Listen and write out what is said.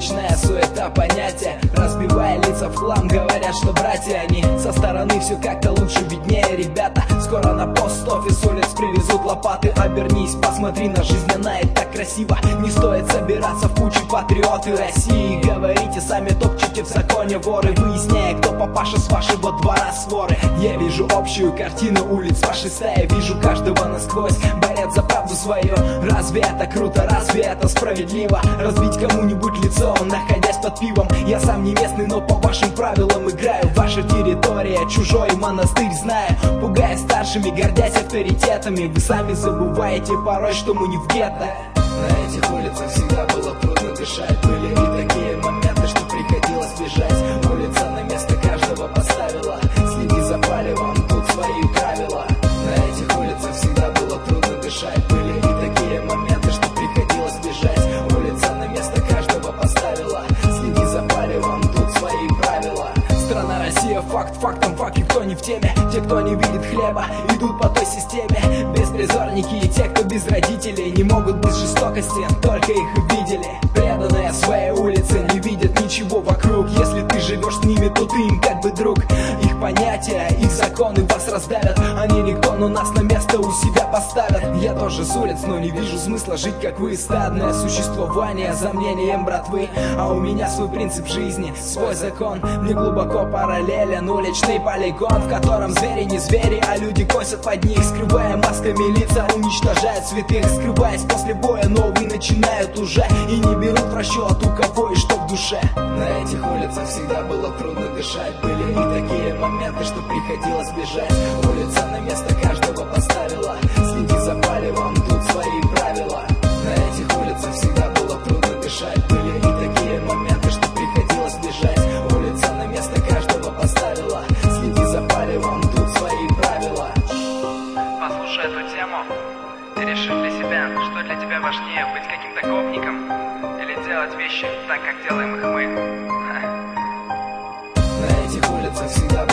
уличная суета понятия, разбивая лица в хлам, говорят, что братья они. Со стороны все как-то лучше виднее, ребята. Скоро на пост-офис улиц привезут лопаты. Обернись, посмотри на жизнь, она и так красиво. Не стоит собираться в кучу, патриоты России. Говорите сами, топчете в законе воры, выясняя, кто папаша с вашего двора своры. Я вижу общую картину улиц вашей стаи, вижу каждого насквозь, борят за правду свою. Разве это круто, разве это справедливо? Разбить кому-нибудь лицо, находясь под пивом. Я сам не местный, но по вашим правилам играю. Ваша территория, чужой монастырь знаю. Пугая старшими, гордясь авторитетами. Вы сами забываете порой, что мы не в гетто. На этих улицах всегда было трудно дышать. Были и такие моменты, что приходилось бежать. Улица на место каждого поставила. Следи за палевом, тут свои правила. На этих улицах всегда было трудно дышать. Были и такие моменты, что приходилось бежать. Улица на место каждого поставила. Следи за палевом, тут свои правила. Страна Россия, факт фактом, факт, и кто не в теме. Те, кто не видит хлеба, идут по той системе. Беспризорники и те, кто без родителей, не могут без жестокости, только их видели. Преданные своей улице, не видят ничего вокруг. Если ты живешь с ними, то ты им как бы друг. Их понятия, их законы вас раздавят. Они никто, но нас на место у себя поставят. Я тоже с улиц, но не вижу смысла жить, как вы. Стадное существование за мнением братвы. А у меня свой принцип жизни, свой закон. Мне глубоко параллелен уличный полигон, в котором звери не звери, а люди косят под них. Скрывая масками лица, уничтожают святых. Скрываясь после боя, новые начинают уже. И не берут в расчет, у кого и что в душе. На этих улицах всегда было трудно дышать. Были и такие моменты, что приходилось бежать. Улица на место каждого поставила. Следи за палевом, тут свои правила. На этих улицах всегда было трудно дышать. Были и такие моменты, что приходилось бежать. Улица на место каждого поставила. Следи за палевом, тут свои правила. Послушай эту тему, ты решил для себя, что для тебя важнее, быть каким-то гопником или делать вещи так, как делаем их мы. На этих улицах всегда